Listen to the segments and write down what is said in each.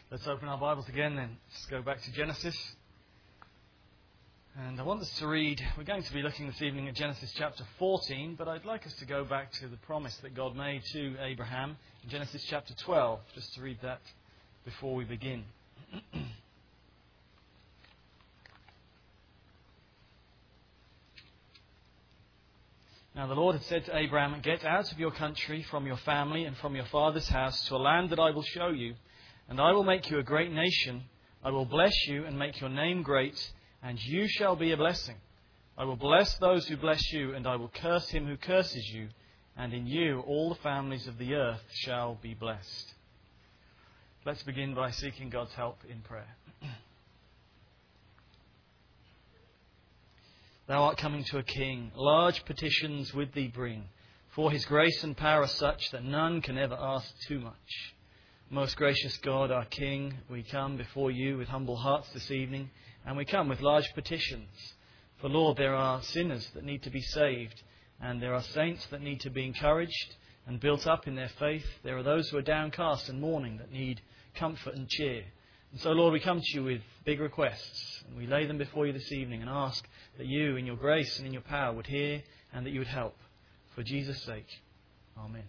Let's open our Bibles again then. Let's go back to Genesis. And I want us to read, we're going to be looking this evening at Genesis chapter 14, but I'd like us to go back to the promise that God made to Abraham in Genesis chapter 12, just to read that before we begin. Now the Lord had said to Abraham, "Get out of your country, from your family and from your father's house, to a land that I will show you. And I will make you a great nation. I will bless you and make your name great, and you shall be a blessing. I will bless those who bless you, and I will curse him who curses you. And in you all the families of the earth shall be blessed." Let's begin by seeking God's help in prayer. Thou art coming to a king, large petitions with thee bring, for his grace and power are such that none can ever ask too much. Most gracious God, our King, we come before you with humble hearts this evening, and we come with large petitions. For Lord, there are sinners that need to be saved, and there are saints that need to be encouraged and built up in their faith. There are those who are downcast and mourning that need comfort and cheer. And so, Lord, we come to you with big requests, and we lay them before you this evening and ask that you, in your grace and in your power, would hear and that you would help. For Jesus' sake. Amen.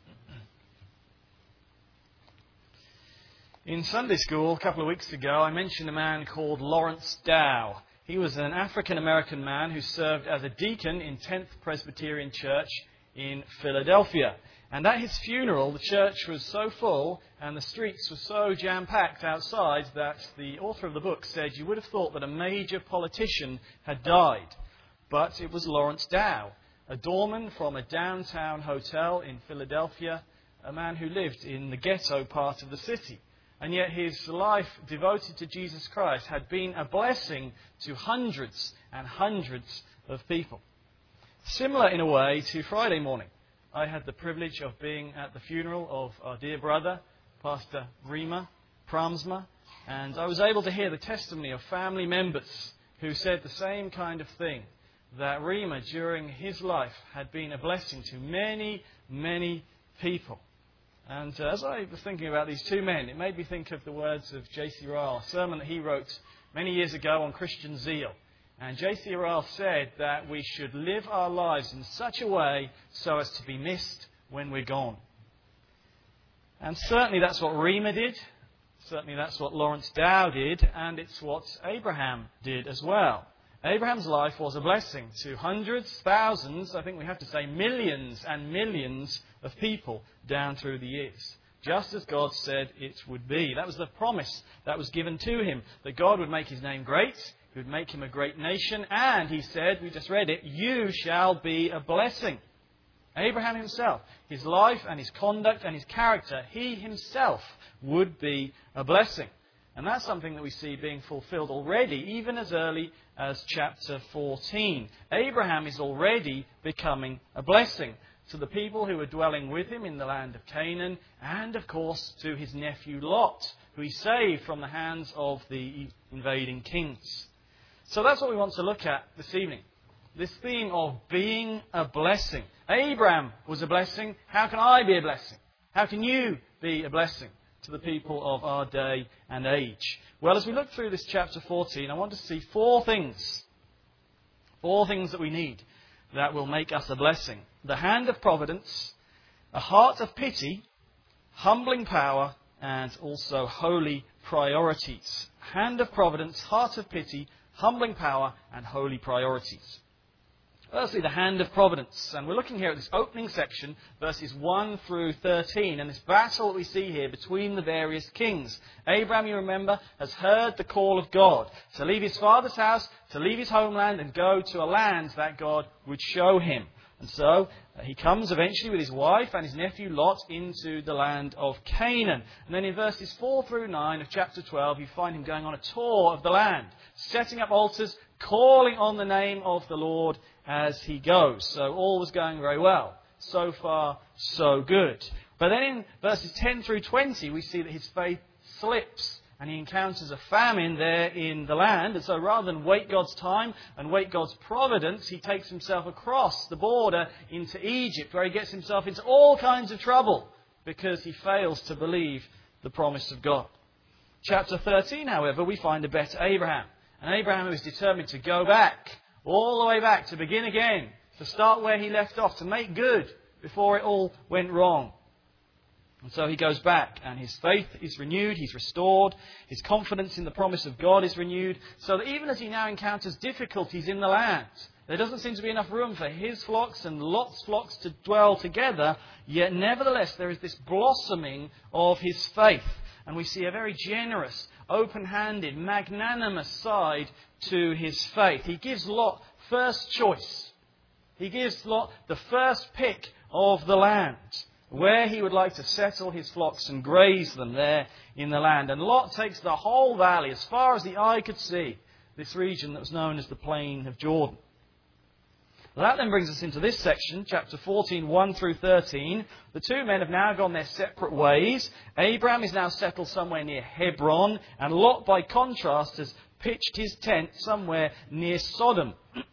In Sunday school a couple of weeks ago, I mentioned a man called Lawrence Dow. He was an African-American man who served as a deacon in 10th Presbyterian Church in Philadelphia. And at his funeral, the church was so full and the streets were so jam-packed outside that the author of the book said you would have thought that a major politician had died. But it was Lawrence Dow, a doorman from a downtown hotel in Philadelphia, a man who lived in the ghetto part of the city. And yet his life devoted to Jesus Christ had been a blessing to hundreds and hundreds of people. Similar in a way to Friday morning. I had the privilege of being at the funeral of our dear brother, Pastor Rima Pramsma, and I was able to hear the testimony of family members who said the same kind of thing, that Rima during his life had been a blessing to many, many people. And as I was thinking about these two men, it made me think of the words of J.C. Ryle, a sermon that he wrote many years ago on Christian zeal. And J.C. Ryle said that we should live our lives in such a way so as to be missed when we're gone. And certainly that's what Rima did. Certainly that's what Lawrence Dow did. And it's what Abraham did as well. Abraham's life was a blessing to hundreds, thousands, I think we have to say millions and millions of people down through the years. Just as God said it would be. That was the promise that was given to him, that God would make his name great, he would make him a great nation, and he said, we just read it, you shall be a blessing. Abraham himself, his life and his conduct and his character, he himself would be a blessing. And that's something that we see being fulfilled already, even as early as chapter 14. Abraham is already becoming a blessing to the people who are dwelling with him in the land of Canaan, and of course to his nephew Lot, who he saved from the hands of the invading kings. So that's what we want to look at this evening. This theme of being a blessing. Abraham was a blessing. How can I be a blessing? How can you be a blessing to the people of our day and age? Well, as we look through this chapter 14, I want to see four things that we need that will make us a blessing. The hand of providence, a heart of pity, humbling power, and also holy priorities. Hand of providence, heart of pity, humbling power, and holy priorities. Firstly, the hand of providence. And we're looking here at this opening section, verses 1 through 13, and this battle that we see here between the various kings. Abraham, you remember, has heard the call of God to leave his father's house, to leave his homeland, and go to a land that God would show him. And so he comes eventually with his wife and his nephew Lot into the land of Canaan. And then in verses 4 through 9 of chapter 12, you find him going on a tour of the land, setting up altars, calling on the name of the Lord as he goes. So all was going very well. So far, so good. But then in verses 10 through 20, we see that his faith slips and he encounters a famine there in the land. And so rather than wait God's time and wait God's providence, he takes himself across the border into Egypt, where he gets himself into all kinds of trouble because he fails to believe the promise of God. Chapter 13, however, we find a better Abraham. An Abraham who is determined to go back, all the way back, to begin again, to start where he left off, to make good before it all went wrong. And so he goes back, and his faith is renewed, he's restored, his confidence in the promise of God is renewed, so that even as he now encounters difficulties in the land, there doesn't seem to be enough room for his flocks and Lot's flocks to dwell together, yet nevertheless there is this blossoming of his faith. And we see a very generous, open-handed, magnanimous side to his faith. He gives Lot first choice. He gives Lot the first pick of the land, where he would like to settle his flocks and graze them there in the land. And Lot takes the whole valley, as far as the eye could see, this region that was known as the Plain of Jordan. Well, that then brings us into this section, chapter 14, 1 through 13. The two men have now gone their separate ways. Abraham is now settled somewhere near Hebron, and Lot, by contrast, has pitched his tent somewhere near Sodom.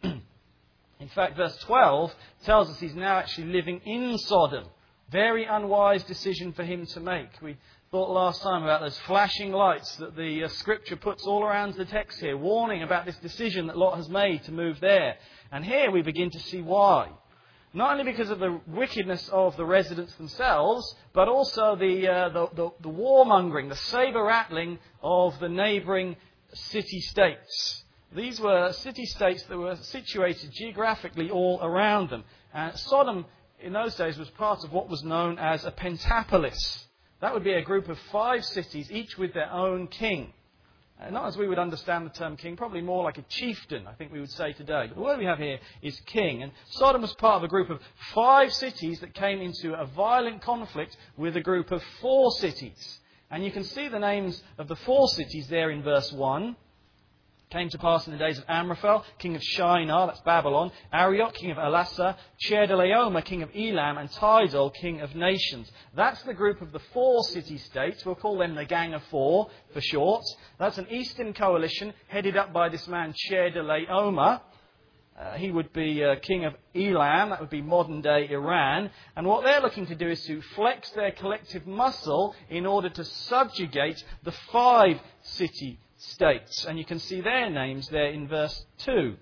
In fact, verse 12 tells us he's now actually living in Sodom. Very unwise decision for him to make. We thought last time about those flashing lights that the Scripture puts all around the text here, warning about this decision that Lot has made to move there. And here we begin to see why. Not only because of the wickedness of the residents themselves, but also the warmongering, the saber-rattling of the neighbouring city-states. These were city-states that were situated geographically all around them. Sodom, in those days, was part of what was known as a pentapolis. That would be a group of 5 cities, each with their own king. Not as we would understand the term king, probably more like a chieftain, I think we would say today. But the word we have here is king. And Sodom was part of a group of 5 cities that came into a violent conflict with a group of 4 cities. And you can see the names of the 4 cities there in verse 1. Came to pass in the days of Amraphel, king of Shinar, that's Babylon, Arioch, king of Elasa, Chedorlaomer, king of Elam, and Tidal, king of nations. That's the group of the 4 city-states. We'll call them the Gang of 4 for short. That's an eastern coalition headed up by this man Chedorlaomer. He would be king of Elam, that would be modern-day Iran. And what they're looking to do is to flex their collective muscle in order to subjugate the 5 city-states. And you can see their names there in verse 2.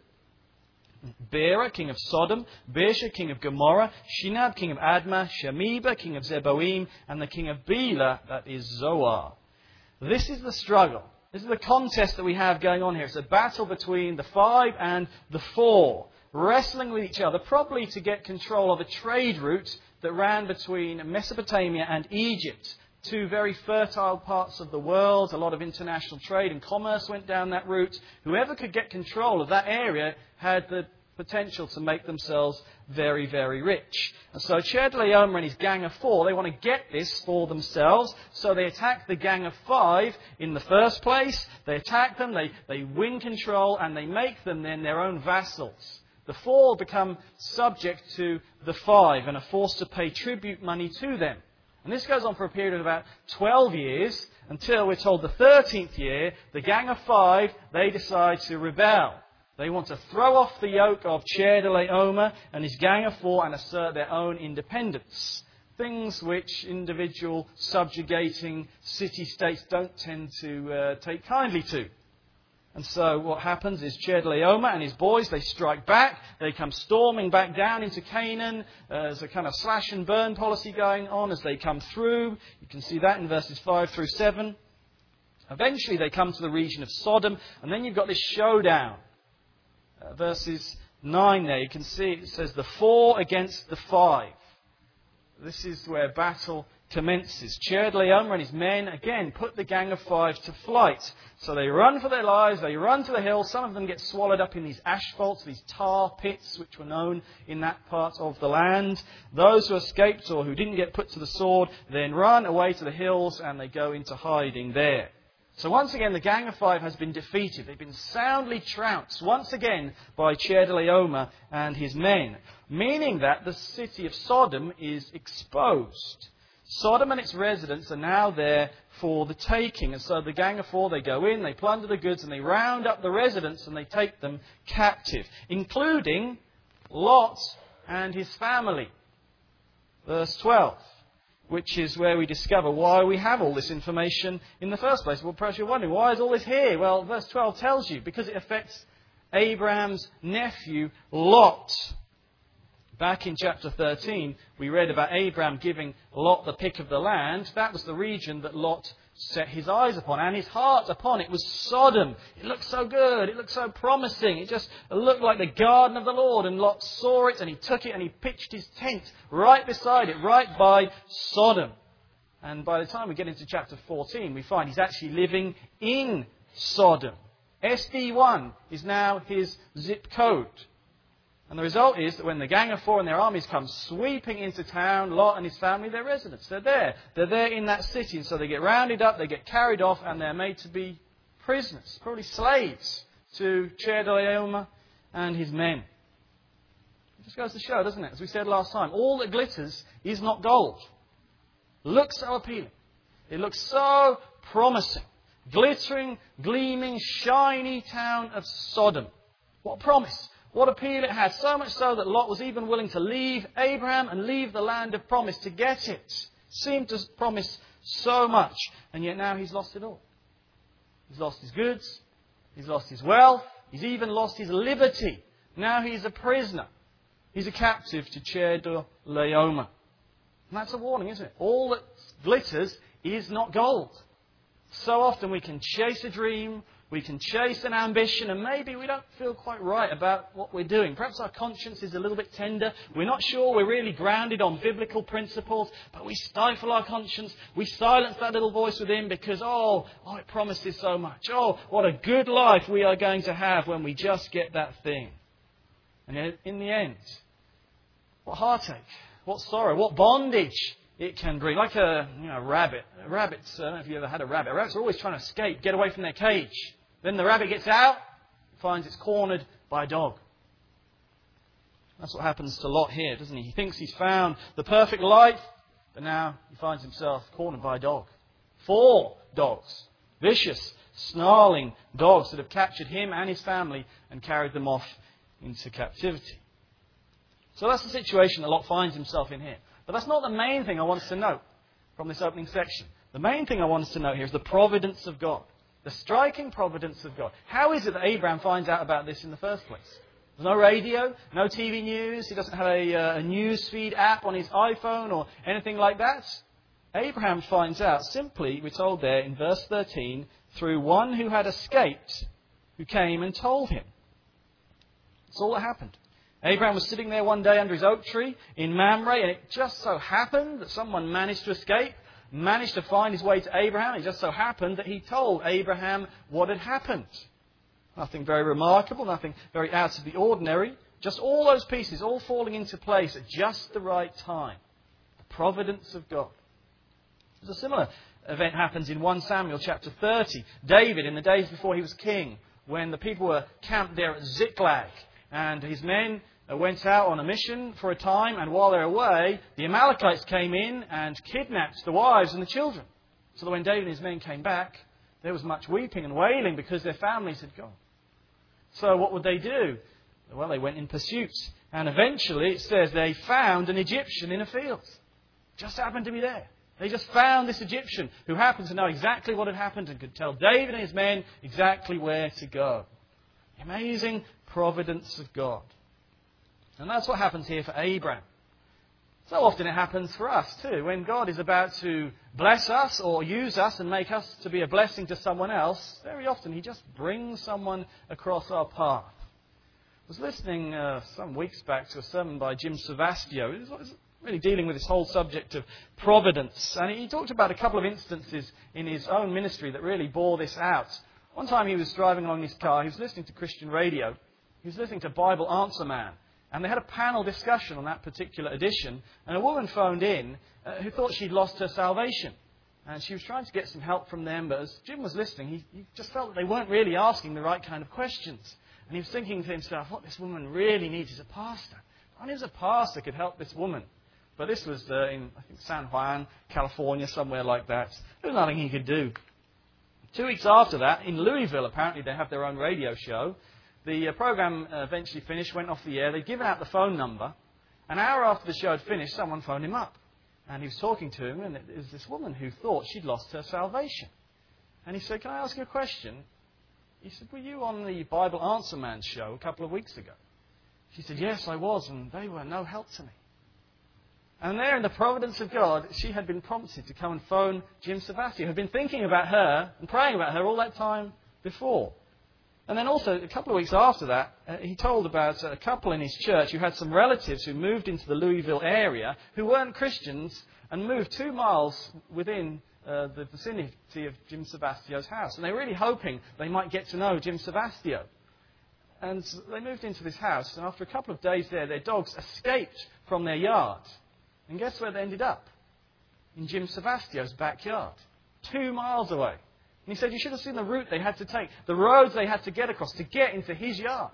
Bera, king of Sodom, Birsha, king of Gomorrah, Shinab, king of Admah, Shemeba, king of Zeboim, and the king of Bela, that is Zoar. This is the struggle. This is the contest that we have going on here. It's a battle between the 5 and the 4, wrestling with each other, probably to get control of a trade route that ran between Mesopotamia and Egypt. 2 very fertile parts of the world. A lot of international trade and commerce went down that route. Whoever could get control of that area had the potential to make themselves very, very rich. And so Chedorlaomer and his gang of 4, they want to get this for themselves. So they attack the gang of 5 in the first place. They attack them, they win control, and they make them then their own vassals. The 4 become subject to the 5 and are forced to pay tribute money to them. And this goes on for a period of about 12 years, until we're told the 13th year, the gang of 5, they decide to rebel. They want to throw off the yoke of Chedorlaomer and his gang of 4 and assert their own independence. Things which individual subjugating city-states don't tend to take kindly to. And so what happens is Chedorlaomer and his boys, they strike back. They come storming back down into Canaan. There's a kind of slash and burn policy going on as they come through. You can see that in verses 5 through 7. Eventually they come to the region of Sodom, and then you've got this showdown. Verses 9 there, you can see it says the 4 against the 5. This is where battle commences. Chedorlaomer and his men again put the gang of 5 to flight. So they run for their lives, they run to the hills. Some of them get swallowed up in these asphalts, these tar pits which were known in that part of the land. Those who escaped or who didn't get put to the sword then run away to the hills and they go into hiding there. So once again, the gang of 5 has been defeated. They've been soundly trounced once again by Chedorlaomer and his men, meaning that the city of Sodom is exposed. Sodom and its residents are now there for the taking. And so the gang of 4, they go in, they plunder the goods, and they round up the residents and they take them captive, including Lot and his family. Verse 12. which is where we discover why we have all this information in the first place. Well, perhaps you're wondering, why is all this here? Well, verse 12 tells you, because it affects Abraham's nephew, Lot. Back in chapter 13, we read about Abraham giving Lot the pick of the land. That was the region that Lot set his eyes upon and his heart upon. It was Sodom. It looked so good. It looked so promising. It just looked like the garden of the Lord. And Lot saw it and he took it and he pitched his tent right beside it, right by Sodom. And by the time we get into chapter 14, we find he's actually living in Sodom. SD1 is now his zip code. And the result is that when the Gang of Four and their armies come sweeping into town, Lot and his family, they're residents. They're there. They're there in that city. And so they get rounded up, they get carried off, and they're made to be prisoners, probably slaves, to Chedorlaomer and his men. It just goes to show, doesn't it? As we said last time, all that glitters is not gold. Looks so appealing. It looks so promising. Glittering, gleaming, shiny town of Sodom. What promise! What appeal it had, so much so that Lot was even willing to leave Abraham and leave the land of promise to get it. Seemed to promise so much, and yet now he's lost it all. He's lost his goods, he's lost his wealth, he's even lost his liberty. Now he's a prisoner. He's a captive to Chedorlaomer. And that's a warning, isn't it? All that glitters is not gold. So often we can chase a dream, we can chase an ambition, and maybe we don't feel quite right about what we're doing. Perhaps our conscience is a little bit tender. We're not sure we're really grounded on biblical principles, but we stifle our conscience. We silence that little voice within because, it promises so much. Oh, what a good life we are going to have when we just get that thing. And in the end, what heartache, what sorrow, what bondage it can bring. Like a rabbit. Rabbits, I don't know if you ever had a rabbit. Rabbits are always trying to escape, get away from their cage. Then the rabbit gets out, finds it's cornered by a dog. That's what happens to Lot here, doesn't he? He thinks he's found the perfect life, but now he finds himself cornered by a dog. 4 dogs. Vicious, snarling dogs that have captured him and his family and carried them off into captivity. So that's the situation that Lot finds himself in here. But that's not the main thing I want us to note from this opening section. The main thing I want us to note here is the providence of God. The striking providence of God. How is it that Abraham finds out about this in the first place? There's no radio, no TV news. He doesn't have a news feed app on his iPhone or anything like that. Abraham finds out simply, we're told there in verse 13, through one who had escaped, who came and told him. That's all that happened. Abraham was sitting there one day under his oak tree in Mamre, and it just so happened that someone managed to escape, managed to find his way to Abraham. It just so happened that he told Abraham what had happened. Nothing very remarkable, nothing very out of the ordinary. Just all those pieces all falling into place at just the right time. The providence of God. There's a similar event happens in 1 Samuel chapter 30. David, in the days before he was king, when the people were camped there at Ziklag, and his men went out on a mission for a time, and while they were away, the Amalekites came in and kidnapped the wives and the children. So that when David and his men came back, there was much weeping and wailing because their families had gone. So what would they do? Well, they went in pursuit. And eventually, it says, they found an Egyptian in a field. Just happened to be there. They just found this Egyptian who happened to know exactly what had happened and could tell David and his men exactly where to go. The amazing providence of God. And that's what happens here for Abraham. So often it happens for us too. When God is about to bless us or use us and make us to be a blessing to someone else, very often He just brings someone across our path. I was listening some weeks back to a sermon by Jim Savastio. He was really dealing with this whole subject of providence. And he talked about a couple of instances in his own ministry that really bore this out. One time he was driving along in his car. He was listening to Christian radio. He was listening to Bible Answer Man. And they had a panel discussion on that particular edition. And a woman phoned in who thought she'd lost her salvation. And she was trying to get some help from them. But as Jim was listening, he just felt that they weren't really asking the right kind of questions. And he was thinking to himself, what this woman really needs is a pastor. Only a pastor could help this woman. But this was in, I think, San Juan, California, somewhere like that. There was nothing he could do. 2 weeks after that, in Louisville, apparently they have their own radio show. The program eventually finished, went off the air. They'd given out the phone number. An hour after the show had finished, someone phoned him up. And he was talking to him, and it was this woman who thought she'd lost her salvation. And he said, "Can I ask you a question?" He said, "Were you on the Bible Answer Man show a couple of weeks ago?" She said, "Yes, I was, and they were no help to me." And there, in the providence of God, she had been prompted to come and phone Jim Savastio, who had been thinking about her and praying about her all that time before. And then also, a couple of weeks after that, he told about a couple in his church who had some relatives who moved into the Louisville area who weren't Christians and moved 2 miles within the vicinity of Jim Savastio's house. And they were really hoping they might get to know Jim Savastio. And so they moved into this house, and after a couple of days there, their dogs escaped from their yard. And guess where they ended up? In Jim Savastio's backyard, 2 miles away. And he said, you should have seen the route they had to take, the roads they had to get across to get into his yard.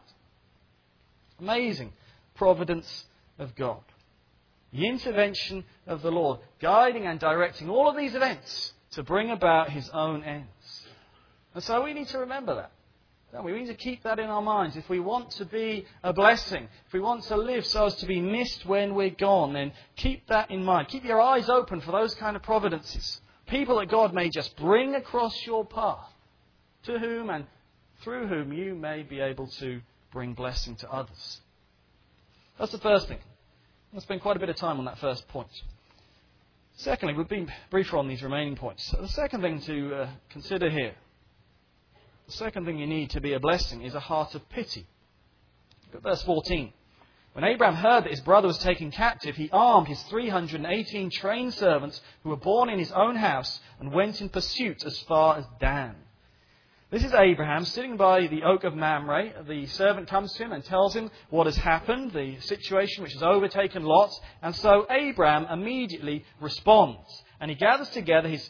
Amazing providence of God. The intervention of the Lord, guiding and directing all of these events to bring about His own ends. And so we need to remember that. Don't we? We need to keep that in our minds. If we want to be a blessing, if we want to live so as to be missed when we're gone, then keep that in mind. Keep your eyes open for those kind of providences. People that God may just bring across your path, to whom and through whom you may be able to bring blessing to others. That's the first thing. I'm going to spend quite a bit of time on that first point. Secondly, we've been briefer on these remaining points. So the second thing to consider here, the second thing you need to be a blessing is a heart of pity. Look at verse 14. When Abraham heard that his brother was taken captive, he armed his 318 trained servants who were born in his own house and went in pursuit as far as Dan. This is Abraham sitting by the oak of Mamre. The servant comes to him and tells him what has happened, the situation which has overtaken Lot. And so Abraham immediately responds. And he gathers together his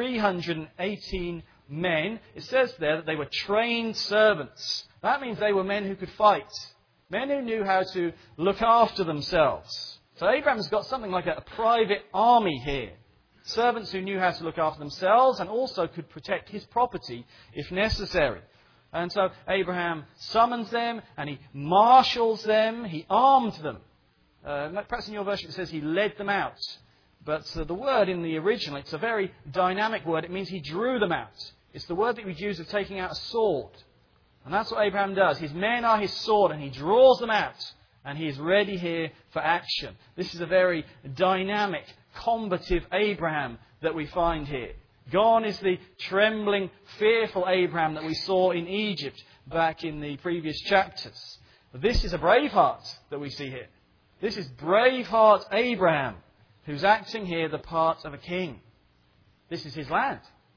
318 men. It says there that they were trained servants. That means they were men who could fight. Men who knew how to look after themselves. So Abraham's got something like a private army here. Servants who knew how to look after themselves and also could protect his property if necessary. And so Abraham summons them and he marshals them. He armed them. Perhaps in your version it says he led them out. But the word in the original, it's a very dynamic word. It means he drew them out. It's the word that we'd use of taking out a sword. And that's what Abraham does. His men are his sword and he draws them out. And he is ready here for action. This is a very dynamic, combative Abraham that we find here. Gone is the trembling, fearful Abraham that we saw in Egypt back in the previous chapters. This is a brave heart that we see here. This is brave heart Abraham who's acting here the part of a king. This is his land.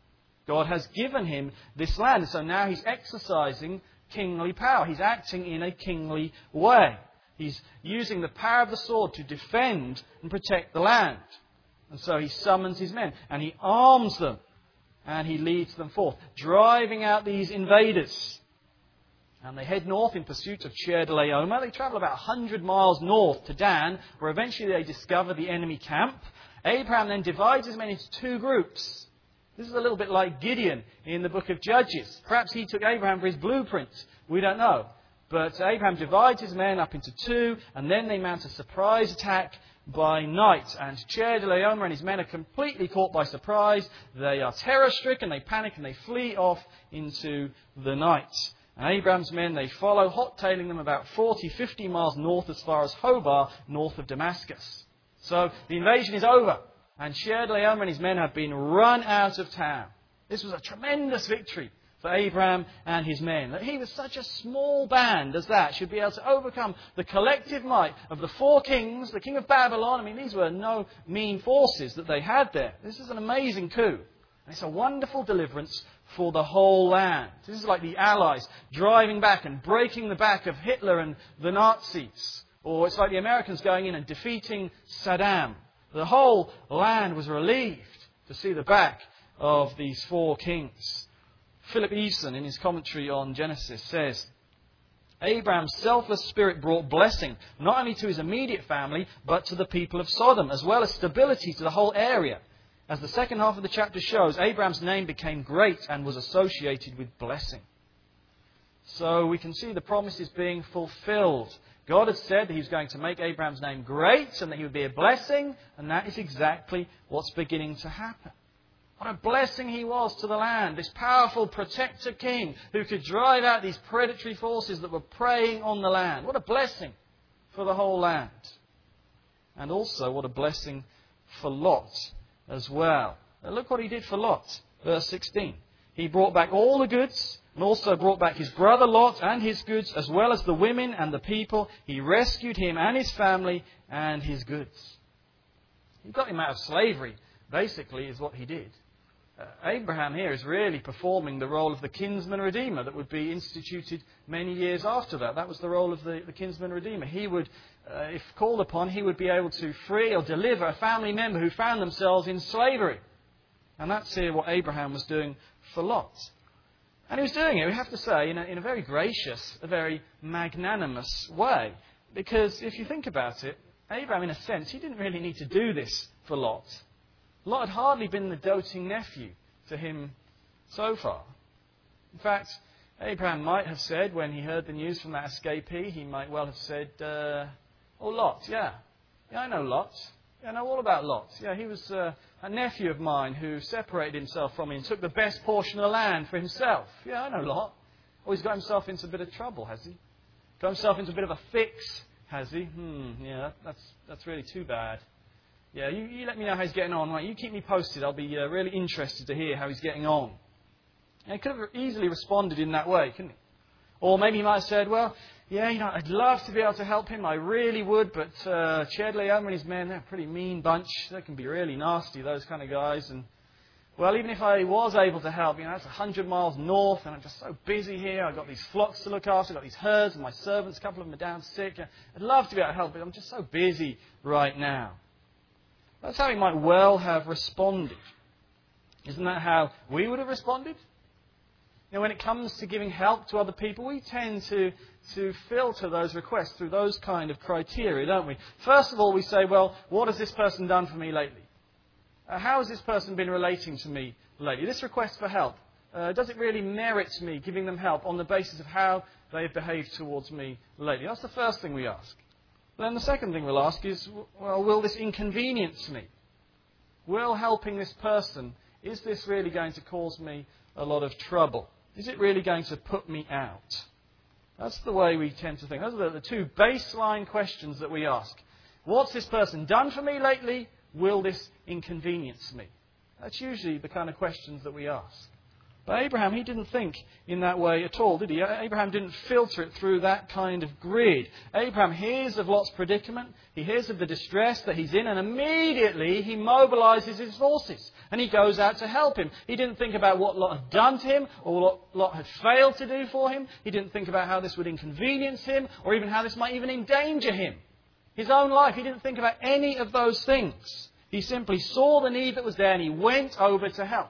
God has given him this land. So now he's exercising kingly power. He's acting in a kingly way. He's using the power of the sword to defend and protect the land. And so he summons his men and he arms them and he leads them forth, driving out these invaders. And they head north in pursuit of Chedorlaomer. They travel about 100 miles north to Dan, where eventually they discover the enemy camp. Abraham then divides his men into 2 groups. This is a little bit like Gideon in the book of Judges. Perhaps he took Abraham for his blueprint. We don't know. But Abraham divides his men up into 2, and then they mount a surprise attack by night. And Chedorlaomer and his men are completely caught by surprise. They are terror-stricken, they panic, and they flee off into the night. And Abraham's men, they follow, hot-tailing them about 40, 50 miles north as far as Hobah, north of Damascus. So the invasion is over. And Chedorlaomer and his men have been run out of town. This was a tremendous victory for Abraham and his men. That he was such a small band as that should be able to overcome the collective might of the 4 kings, the king of Babylon. I mean, these were no mean forces that they had there. This is an amazing coup. And it's a wonderful deliverance for the whole land. This is like the Allies driving back and breaking the back of Hitler and the Nazis. Or it's like the Americans going in and defeating Saddam. The whole land was relieved to see the back of these 4 kings. Philip Eason, in his commentary on Genesis, says, Abraham's selfless spirit brought blessing not only to his immediate family, but to the people of Sodom, as well as stability to the whole area. As the second half of the chapter shows, Abraham's name became great and was associated with blessing. So we can see the promises being fulfilled God had said that He was going to make Abraham's name great and that he would be a blessing, and that is exactly what's beginning to happen. What a blessing he was to the land, this powerful protector king who could drive out these predatory forces that were preying on the land. What a blessing for the whole land. And also what a blessing for Lot as well. Now look what he did for Lot, verse 16. He brought back all the goods and also brought back his brother Lot and his goods, as well as the women and the people. He rescued him and his family and his goods. He got him out of slavery, basically, is what he did. Abraham here is really performing the role of the kinsman redeemer that would be instituted many years after that. That was the role of the kinsman redeemer. He would, if called upon, he would be able to free or deliver a family member who found themselves in slavery. And that's here what Abraham was doing for Lot. And he was doing it, we have to say, in a very gracious, a very magnanimous way. Because if you think about it, Abraham, in a sense, he didn't really need to do this for Lot. Lot had hardly been the doting nephew to him so far. In fact, Abraham might have said, when he heard the news from that escapee, he might well have said, oh, Lot, yeah, I know Lot. Yeah, I know all about Lot. Yeah, he was a nephew of mine who separated himself from me and took the best portion of the land for himself. Yeah, I know Lot. Oh, he's got himself into a bit of trouble, has he? Got himself into a bit of a fix, has he? Yeah, that's really too bad. Yeah, you let me know how he's getting on. Right? You keep me posted. I'll be really interested to hear how he's getting on. And he could have easily responded in that way, couldn't he? Or maybe he might have said, well, yeah, I'd love to be able to help him. I really would, but Chedorlaomer and his men, they're a pretty mean bunch. They can be really nasty, those kind of guys. And, well, even if I was able to help, that's 100 miles north, and I'm just so busy here. I've got these flocks to look after. I've got these herds and my servants. A couple of them are down sick. I'd love to be able to help, but I'm just so busy right now. That's how he might well have responded. Isn't that how we would have responded? When it comes to giving help to other people, we tend to filter those requests through those kind of criteria, don't we? First of all, we say, well, what has this person done for me lately? How has this person been relating to me lately? This request for help, does it really merit me giving them help on the basis of how they have behaved towards me lately? That's the first thing we ask. Then the second thing we'll ask is, well, will this inconvenience me? Will helping this person, is this really going to cause me a lot of trouble? Is it really going to put me out? That's the way we tend to think. Those are the two baseline questions that we ask. What's this person done for me lately? Will this inconvenience me? That's usually the kind of questions that we ask. But Abraham, he didn't think in that way at all, did he? Abraham didn't filter it through that kind of grid. Abraham hears of Lot's predicament. He hears of the distress that he's in, and immediately he mobilizes his forces. And he goes out to help him. He didn't think about what Lot had done to him, or what Lot had failed to do for him. He didn't think about how this would inconvenience him, or even how this might even endanger him. His own life, he didn't think about any of those things. He simply saw the need that was there, and he went over to help.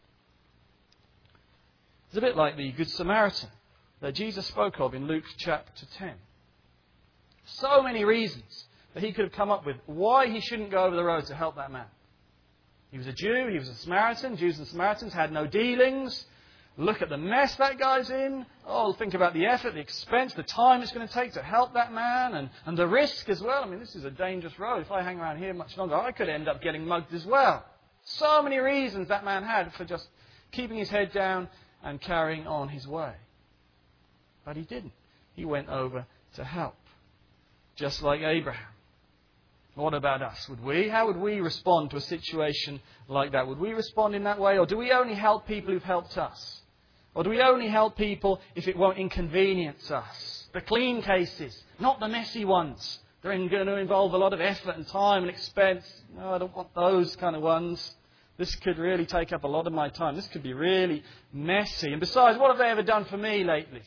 It's a bit like the Good Samaritan that Jesus spoke of in Luke chapter 10. So many reasons that he could have come up with why he shouldn't go over the road to help that man. He was a Jew, he was a Samaritan. Jews and Samaritans had no dealings. Look at the mess that guy's in. Oh, think about the effort, the expense, the time it's going to take to help that man, and the risk as well. I mean, this is a dangerous road. If I hang around here much longer, I could end up getting mugged as well. So many reasons that man had for just keeping his head down and carrying on his way. But he didn't. He went over to help. Just like Abraham. What about us? How would we respond to a situation like that? Would we respond in that way? Or do we only help people who've helped us? Or do we only help people if it won't inconvenience us? The clean cases, not the messy ones. They're going to involve a lot of effort and time and expense. No, I don't want those kind of ones. This could really take up a lot of my time. This could be really messy. And besides, what have they ever done for me lately?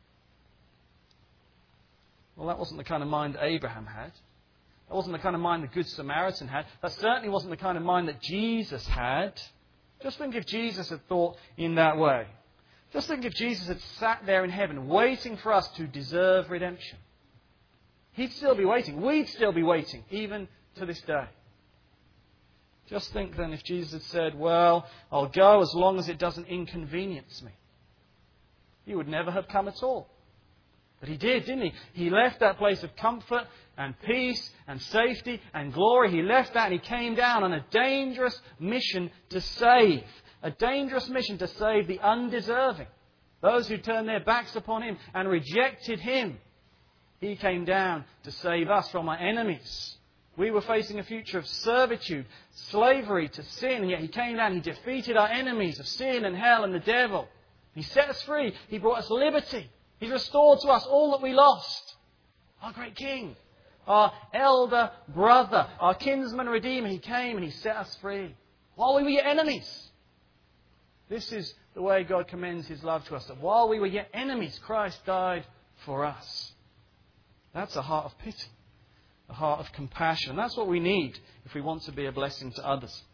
Well, that wasn't the kind of mind that Abraham had. That wasn't the kind of mind the Good Samaritan had. That certainly wasn't the kind of mind that Jesus had. Just think if Jesus had thought in that way. Just think if Jesus had sat there in heaven waiting for us to deserve redemption. He'd still be waiting. We'd still be waiting, even to this day. Just think then if Jesus had said, well, I'll go as long as it doesn't inconvenience me. He would never have come at all. But he did, didn't he? He left that place of comfort and peace and safety and glory. He left that and he came down on a dangerous mission to save. A dangerous mission to save the undeserving. Those who turned their backs upon him and rejected him. He came down to save us from our enemies. We were facing a future of servitude, slavery to sin, and yet he came down, he defeated our enemies of sin and hell and the devil. He set us free. He brought us liberty. He's restored to us all that we lost. Our great King, our elder brother, our kinsman redeemer, he came and he set us free while we were yet enemies. This is the way God commends his love to us, that while we were yet enemies, Christ died for us. That's a heart of pity, a heart of compassion. That's what we need if we want to be a blessing to others.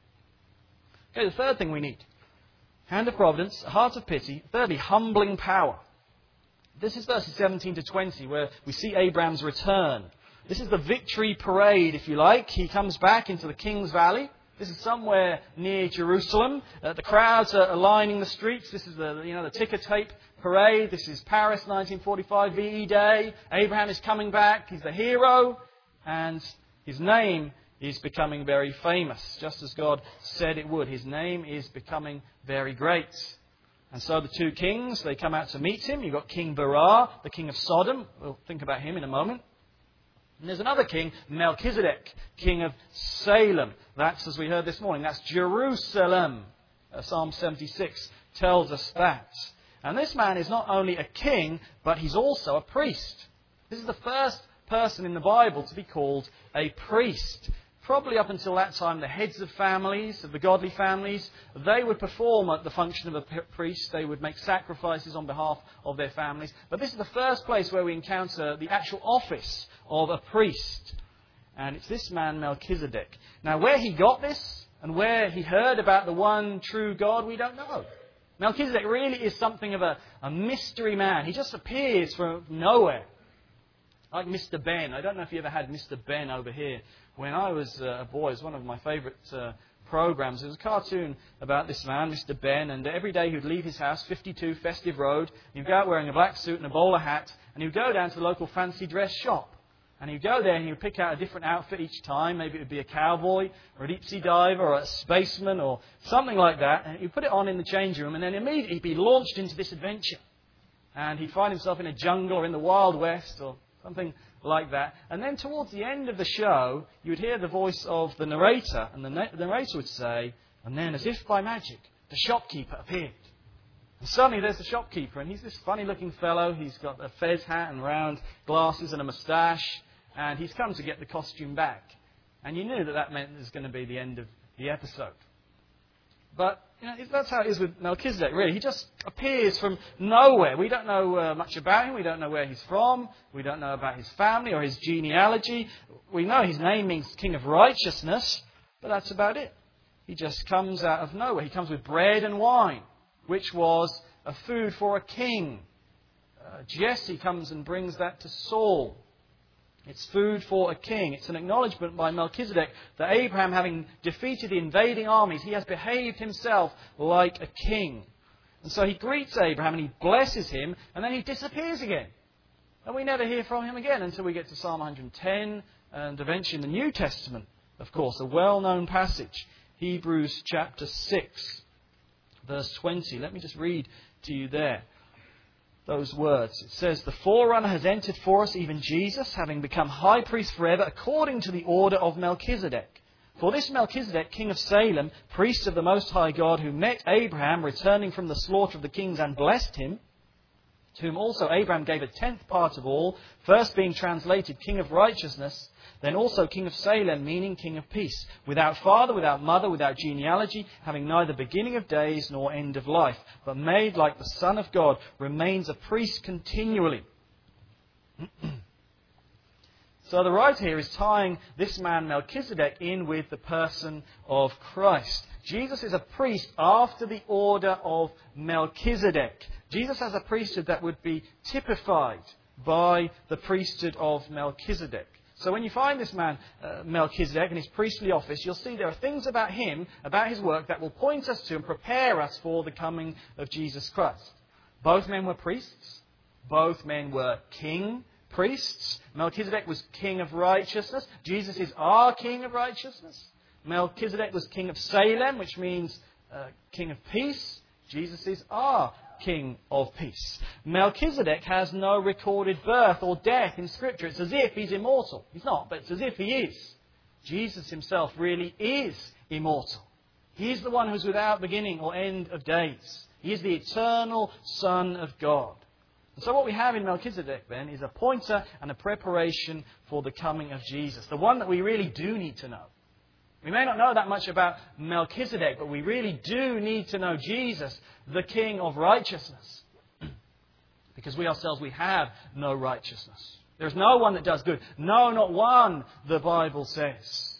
Okay, the third thing we need. Hand of providence, a heart of pity. Thirdly, humbling power. This is verses 17 to 20 where we see Abraham's return. This is the victory parade, if you like. He comes back into the King's Valley. This is somewhere near Jerusalem. The crowds are lining the streets. This is the ticker tape parade. This is Paris 1945 VE Day. Abraham is coming back. He's the hero. And his name is becoming very famous, just as God said it would. His name is becoming very great. And so the two kings, they come out to meet him. You've got King Berar, the king of Sodom. We'll think about him in a moment. And there's another king, Melchizedek, king of Salem. That's, as we heard this morning, that's Jerusalem. Psalm 76 tells us that. And this man is not only a king, but he's also a priest. This is the first person in the Bible to be called a priest. Probably up until that time, the heads of families, of the godly families, they would perform the function of a priest. They would make sacrifices on behalf of their families. But this is the first place where we encounter the actual office of a priest. And it's this man, Melchizedek. Now, where he got this and where he heard about the one true God, we don't know. Melchizedek really is something of a mystery man. He just appears from nowhere. Like Mr. Ben. I don't know if you ever had Mr. Ben over here. When I was a boy, it was one of my favourite programs. It was a cartoon about this man, Mr. Ben, and every day he would leave his house, 52 Festive Road, he'd go out wearing a black suit and a bowler hat, and he would go down to the local fancy dress shop. And he'd go there and he would pick out a different outfit each time. Maybe it would be a cowboy, or a deep-sea diver, or a spaceman, or something like that. And he'd put it on in the change room, and then immediately he'd be launched into this adventure. And he'd find himself in a jungle or in the Wild West, or something like that. And then towards the end of the show, you would hear the voice of the narrator, and the narrator would say, and then as if by magic, the shopkeeper appeared. And suddenly there's the shopkeeper, and he's this funny-looking fellow. He's got a fez hat and round glasses and a moustache, and he's come to get the costume back. And you knew that meant it was going to be the end of the episode. But that's how it is with Melchizedek, really. He just appears from nowhere. We don't know much about him. We don't know where he's from. We don't know about his family or his genealogy. We know his name means King of Righteousness, but that's about it. He just comes out of nowhere. He comes with bread and wine, which was a food for a king. Jesse comes and brings that to Saul. It's food for a king. It's an acknowledgement by Melchizedek that Abraham, having defeated the invading armies, he has behaved himself like a king. And so he greets Abraham and he blesses him, and then he disappears again. And we never hear from him again until we get to Psalm 110 and eventually in the New Testament, of course, a well-known passage, Hebrews chapter 6, verse 20. Let me just read to you there those words. It says, "The forerunner has entered for us, even Jesus, having become high priest forever, according to the order of Melchizedek. For this Melchizedek, king of Salem, priest of the Most High God, who met Abraham returning from the slaughter of the kings and blessed him, to whom also Abraham gave a 10th part of all, first being translated King of Righteousness, then also King of Salem, meaning King of Peace, without father, without mother, without genealogy, having neither beginning of days nor end of life, but made like the Son of God, remains a priest continually." So the writer here is tying this man Melchizedek in with the person of Christ. Jesus is a priest after the order of Melchizedek. Jesus has a priesthood that would be typified by the priesthood of Melchizedek. So when you find this man, Melchizedek, in his priestly office, you'll see there are things about him, about his work, that will point us to and prepare us for the coming of Jesus Christ. Both men were priests. Both men were king priests. Melchizedek was king of righteousness. Jesus is our king of righteousness. Melchizedek was king of Salem, which means king of peace. Jesus is our king of peace. Melchizedek has no recorded birth or death in Scripture. It's as if he's immortal. He's not, but it's as if he is. Jesus himself really is immortal. He's the one who's without beginning or end of days. He is the eternal Son of God. And so what we have in Melchizedek then is a pointer and a preparation for the coming of Jesus. The one that we really do need to know. We may not know that much about Melchizedek, but we really do need to know Jesus, the King of righteousness. Because we ourselves, we have no righteousness. There's no one that does good. No, not one, the Bible says.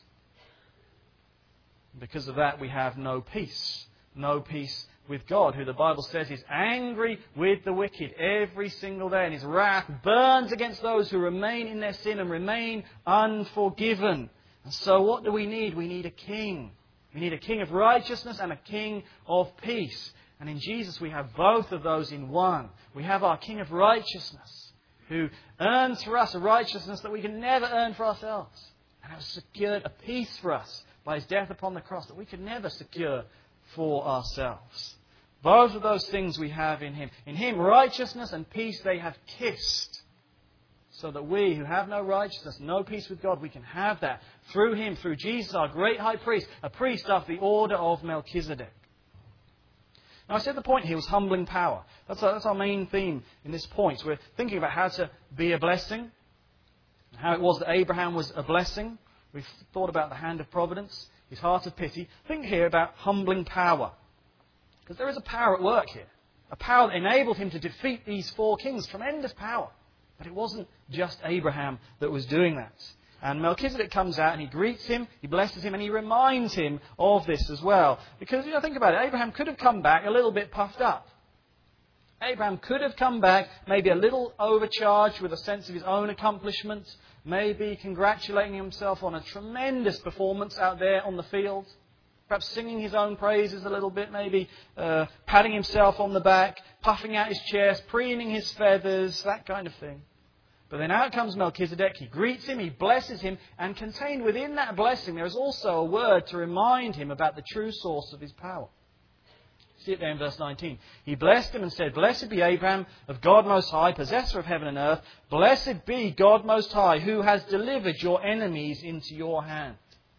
Because of that, we have no peace. No peace with God, who the Bible says is angry with the wicked every single day. And His wrath burns against those who remain in their sin and remain unforgiven. And so what do we need? We need a king. We need a king of righteousness and a king of peace. And in Jesus we have both of those in one. We have our king of righteousness, who earns for us a righteousness that we can never earn for ourselves, and has secured a peace for us by His death upon the cross that we could never secure for ourselves. Both of those things we have in Him. In Him, righteousness and peace, they have kissed. So that we who have no righteousness, no peace with God, we can have that through Him, through Jesus, our great high priest, a priest after the order of Melchizedek. Now I said the point here was humbling power. That's our main theme in this point. So we're thinking about how to be a blessing, how it was that Abraham was a blessing. We've thought about the hand of providence, His heart of pity. Think here about humbling power. Because there is a power at work here. A power that enabled him to defeat these four kings. Tremendous power. But it wasn't just Abraham that was doing that. And Melchizedek comes out and he greets him, he blesses him, and he reminds him of this as well. Because, think about it, Abraham could have come back a little bit puffed up. Abraham could have come back maybe a little overcharged with a sense of his own accomplishment, maybe congratulating himself on a tremendous performance out there on the field, perhaps singing his own praises a little bit, maybe patting himself on the back, puffing out his chest, preening his feathers, that kind of thing. But then out comes Melchizedek, he greets him, he blesses him, and contained within that blessing there is also a word to remind him about the true source of his power. See it there in verse 19. He blessed him and said, "Blessed be Abraham of God Most High, possessor of heaven and earth. Blessed be God Most High, who has delivered your enemies into your hand."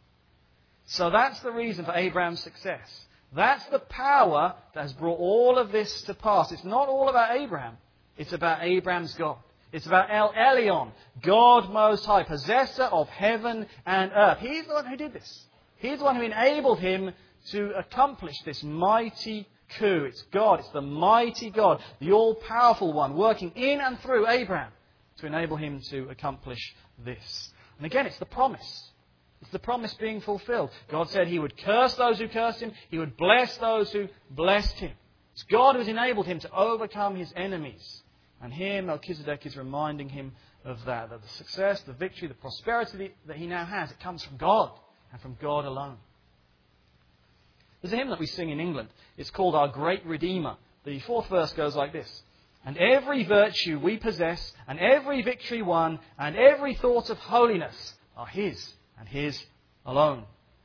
So that's the reason for Abraham's success. That's the power that has brought all of this to pass. It's not all about Abraham. It's about Abraham's God. It's about El Elyon, God Most High, possessor of heaven and earth. He's the one who did this. He's the one who enabled him to accomplish this mighty coup. It's God. It's the mighty God, the all-powerful one, working in and through Abraham to enable him to accomplish this. And again, it's the promise. It's the promise being fulfilled. God said He would curse those who cursed Him. He would bless those who blessed Him. It's God who has enabled him to overcome his enemies. And here Melchizedek is reminding him of that the success, the victory, the prosperity that he now has, it comes from God and from God alone. There's a hymn that we sing in England. It's called Our Great Redeemer. The fourth verse goes like this. "And every virtue we possess, and every victory won, and every thought of holiness are His, and His alone."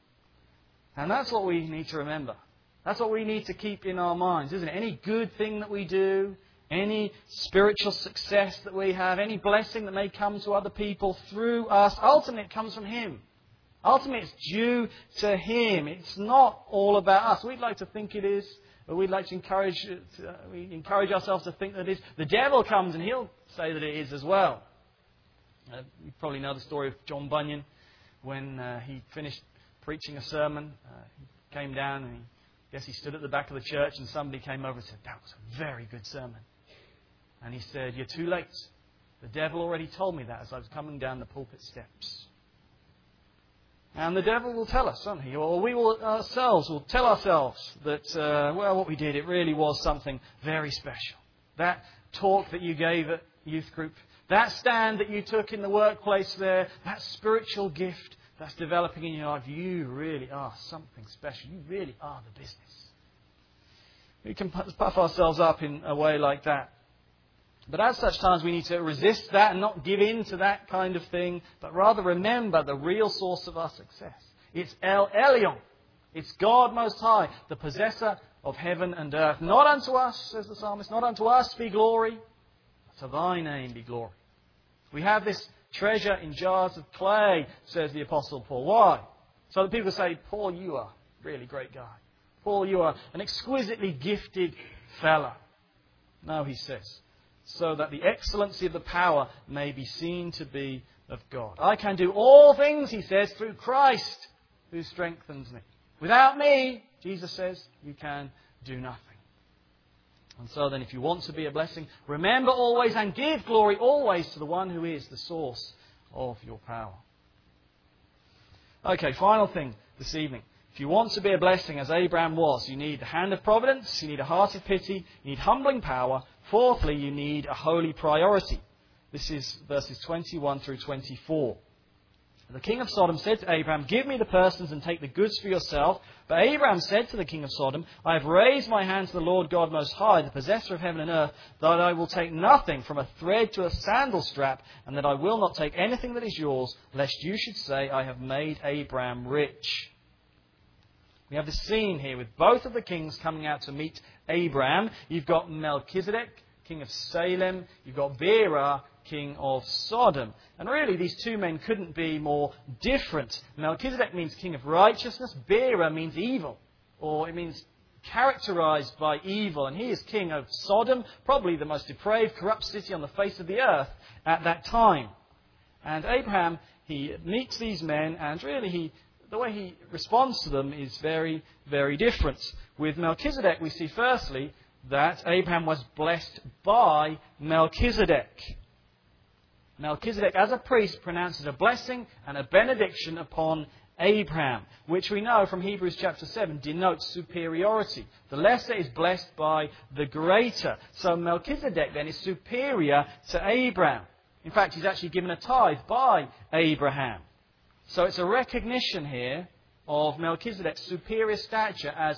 And that's what we need to remember. That's what we need to keep in our minds, isn't it? Any good thing that we do, any spiritual success that we have, any blessing that may come to other people through us, ultimately it comes from Him. Ultimately it's due to Him. It's not all about us. We'd like to think it is, but we'd like to encourage ourselves to think that it is. The devil comes and he'll say that it is as well. You probably know the story of John Bunyan. When he finished preaching a sermon, he came down and he stood at the back of the church and somebody came over and said, "That was a very good sermon." And he said, "You're too late. The devil already told me that as I was coming down the pulpit steps." And the devil will tell us, won't he? Or we will tell ourselves that, what we did, it really was something very special. That talk that you gave at youth group, that stand that you took in the workplace there, that spiritual gift that's developing in your life, you really are something special. You really are the business. We can puff ourselves up in a way like that. But at such times we need to resist that and not give in to that kind of thing, but rather remember the real source of our success. It's El Elyon. It's God Most High, the possessor of heaven and earth. Not unto us, says the psalmist, not unto us be glory, but to thy name be glory. We have this treasure in jars of clay, says the Apostle Paul. Why? So that people say, Paul, you are a really great guy. Paul, you are an exquisitely gifted fella. No, he says, so that the excellency of the power may be seen to be of God. I can do all things, he says, through Christ who strengthens me. Without me, Jesus says, you can do nothing. And so then, if you want to be a blessing, remember always and give glory always to the one who is the source of your power. Okay, final thing this evening. If you want to be a blessing as Abraham was, you need the hand of providence, you need a heart of pity, you need humbling power. Fourthly, you need a holy priority. This is verses 21 through 24. The king of Sodom said to Abraham, give me the persons and take the goods for yourself. But Abraham said to the king of Sodom, I have raised my hand to the Lord God Most High, the possessor of heaven and earth, that I will take nothing from a thread to a sandal strap, and that I will not take anything that is yours, lest you should say, I have made Abraham rich. We have this scene here with both of the kings coming out to meet Abraham. You've got Melchizedek, king of Salem. You've got Bera, king of Sodom. And really, these two men couldn't be more different. Melchizedek means king of righteousness. Bera means evil, or it means characterized by evil. And he is king of Sodom, probably the most depraved, corrupt city on the face of the earth at that time. And Abraham, he meets these men, and really the way he responds to them is very, very different. With Melchizedek, we see firstly that Abraham was blessed by Melchizedek. Melchizedek, as a priest, pronounces a blessing and a benediction upon Abraham, which we know from Hebrews chapter 7 denotes superiority. The lesser is blessed by the greater. So Melchizedek then is superior to Abraham. In fact, he's actually given a tithe by Abraham. So it's a recognition here of Melchizedek's superior stature as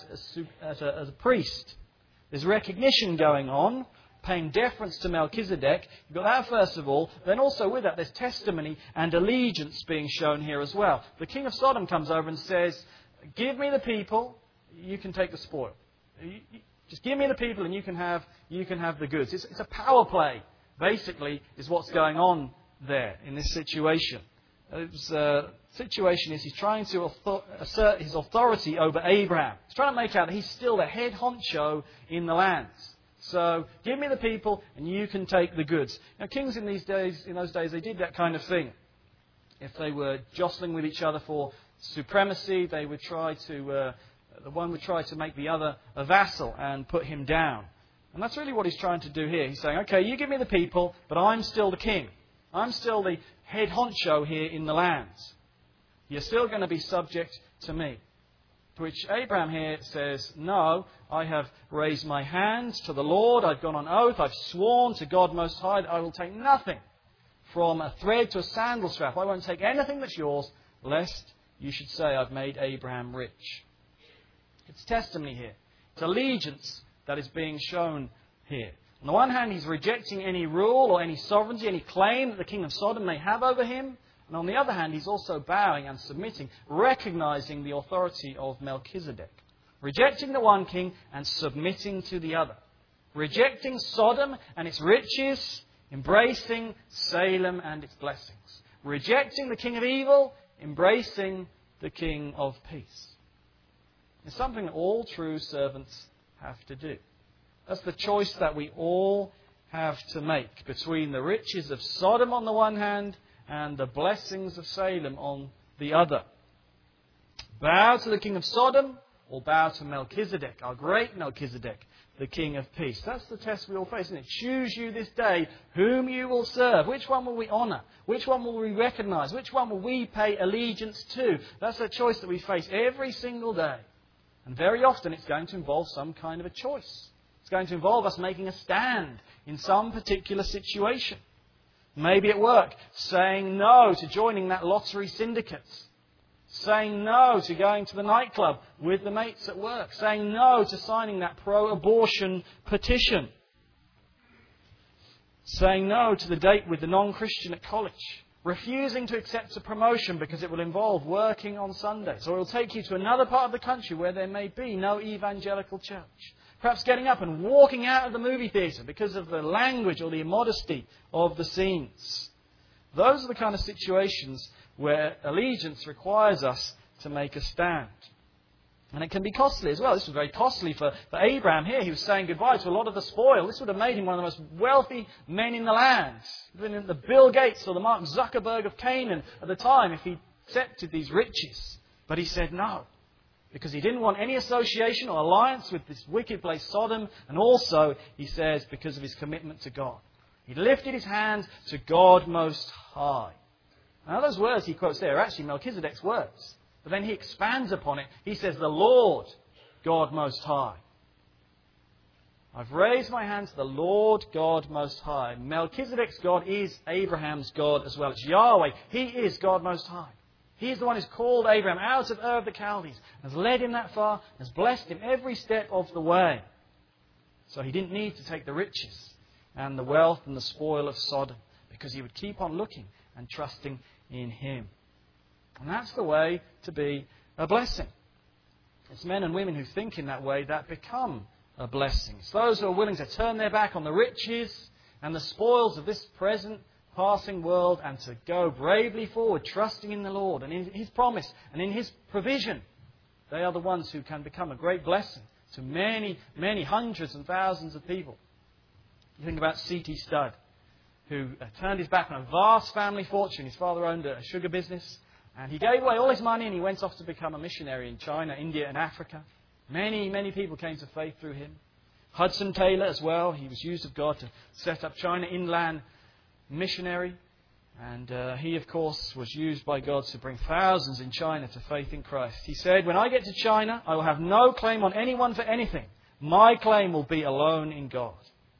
a priest. There's recognition going on, paying deference to Melchizedek. You've got that first of all. Then also with that, there's testimony and allegiance being shown here as well. The king of Sodom comes over and says, give me the people, you can take the spoil. Just give me the people and you can have the goods. It's a power play, basically, is what's going on there in this situation. The situation is he's trying to assert his authority over Abraham. He's trying to make out that he's still the head honcho in the lands. So give me the people and you can take the goods. Now, kings in those days, they did that kind of thing. If they were jostling with each other for supremacy, they would try to the one would try to make the other a vassal and put him down. And that's really what he's trying to do here. He's saying, okay, you give me the people, but I'm still the king. I'm still the head honcho here in the lands. You're still going to be subject to me. To which Abraham here says, no, I have raised my hands to the Lord. I've gone on oath. I've sworn to God Most High that I will take nothing from a thread to a sandal strap. I won't take anything that's yours, lest you should say I've made Abraham rich. It's testimony here. It's allegiance that is being shown here. On the one hand, he's rejecting any rule or any sovereignty, any claim that the king of Sodom may have over him. And on the other hand, he's also bowing and submitting, recognizing the authority of Melchizedek. Rejecting the one king and submitting to the other. Rejecting Sodom and its riches, embracing Salem and its blessings. Rejecting the king of evil, embracing the king of peace. It's something that all true servants have to do. That's the choice that we all have to make between the riches of Sodom on the one hand and the blessings of Salem on the other. Bow to the king of Sodom or bow to Melchizedek, our great Melchizedek, the king of peace. That's the test we all face, isn't it? Choose you this day whom you will serve. Which one will we honour? Which one will we recognise? Which one will we pay allegiance to? That's a choice that we face every single day. And very often it's going to involve some kind of a choice. It's going to involve us making a stand in some particular situation. Maybe at work, saying no to joining that lottery syndicate. Saying no to going to the nightclub with the mates at work. Saying no to signing that pro-abortion petition. saying no to the date with the non-Christian at college, refusing to accept a promotion because it will involve working on Sundays, or it will take you to another part of the country where there may be no evangelical church. Perhaps getting up and walking out of the movie theatre because of the language or the immodesty of the scenes. Those are the kind of situations where allegiance requires us to make a stand. And it can be costly as well. This was very costly for Abraham here. He was saying goodbye to a lot of the spoil. This would have made him one of the most wealthy men in the land. The Bill Gates or the Mark Zuckerberg of Canaan at the time if he accepted these riches. But he said no. Because he didn't want any association or alliance with this wicked place, Sodom. And also, he says, because of his commitment to God. He lifted his hands to God Most High. Now those words he quotes there are actually Melchizedek's words. But then he expands upon it. He says, the Lord, God Most High. I've raised my hands to the Lord God Most High. Melchizedek's God is Abraham's God as well. It's Yahweh. He is God Most High. He is the one who's called Abraham out of Ur of the Chaldees, has led him that far, has blessed him every step of the way. So he didn't need to take the riches and the wealth and the spoil of Sodom, because he would keep on looking and trusting in him. And that's the way to be a blessing. It's men and women who think in that way that become a blessing. It's those who are willing to turn their back on the riches and the spoils of this present passing world and to go bravely forward, trusting in the Lord and in His promise and in His provision. They are the ones who can become a great blessing to many, many hundreds and thousands of people. You think about C.T. Studd, who turned his back on a vast family fortune. His father owned a sugar business. And he gave away all his money and he went off to become a missionary in China, India and Africa. Many, many people came to faith through him. Hudson Taylor as well. He was used of God to set up China Inland Missionary. And he, of course, was used by God to bring thousands in China to faith in Christ. He said, when I get to China, I will have no claim on anyone for anything. My claim will be alone in God.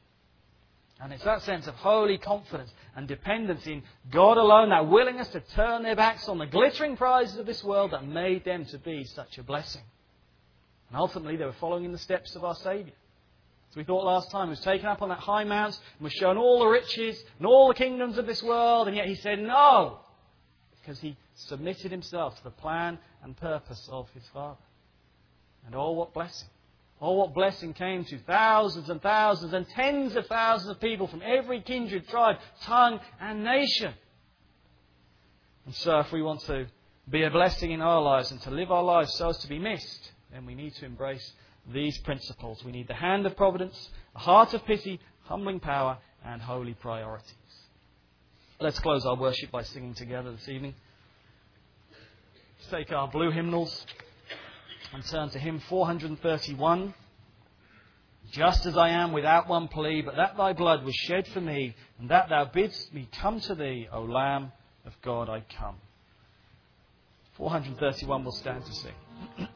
And it's that sense of holy confidence and dependence in God alone, that willingness to turn their backs on the glittering prizes of this world that made them to be such a blessing. And ultimately they were following in the steps of our Saviour. As we thought last time, he was taken up on that high mount and was shown all the riches and all the kingdoms of this world, and yet he said no, because he submitted himself to the plan and purpose of his Father. And oh, what blessing. Oh, what blessing came to thousands and thousands and tens of thousands of people from every kindred, tribe, tongue and nation. And so if we want to be a blessing in our lives and to live our lives so as to be missed, then we need to embrace these principles. We need the hand of providence, a heart of pity, humbling power and holy priorities. Let's close our worship by singing together this evening. Let's take our blue hymnals and turn to hymn 431. Just as I am without one plea, but that thy blood was shed for me, and that thou bidst me come to thee, O Lamb of God, I come. 431 will stand to sing.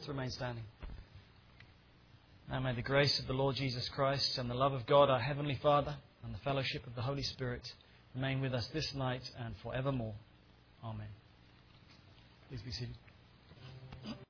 Let's remain standing. Now may the grace of the Lord Jesus Christ and the love of God, our Heavenly Father, and the fellowship of the Holy Spirit remain with us this night and forevermore. Amen. Please be seated.